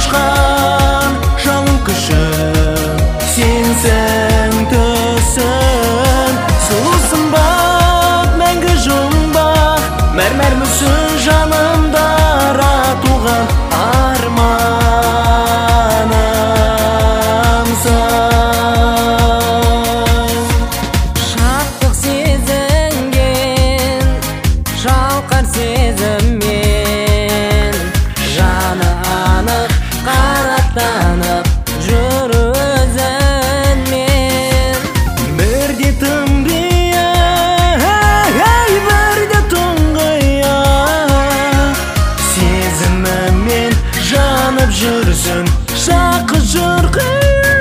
кошкан жалын күшін сенсің төсін сұлу сымбат мәңгі жұмбақ мәрмәр мүсін жанымда туған арманымсың. Шаттық сезінген жалқар сезіммен жаны анық қанаттанып жүр өзіңмен. Бірде тымбия бірде тұңғия сезімімен жанып жүрсің шақы жүргін.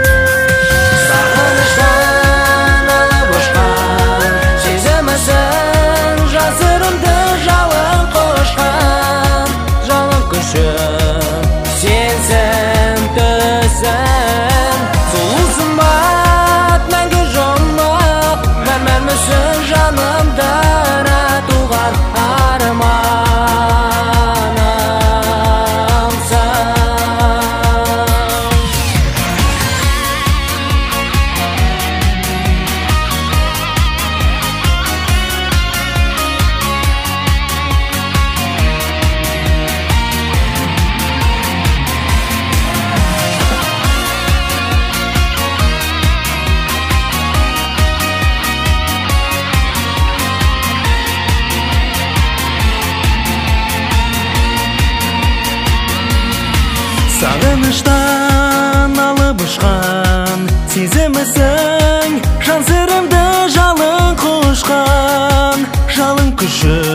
Сағыныштан алып ұшқан сезімісің жасырынды жалын құшқан жалын күшін сенсің төсің сұлу сымбат мәңгі жұмбақ мәрмәр мүсін жанымда туған арманымсың. Сағыныштан алып ұшқан сезімісің жан сырымды жалын құшқан жалын күші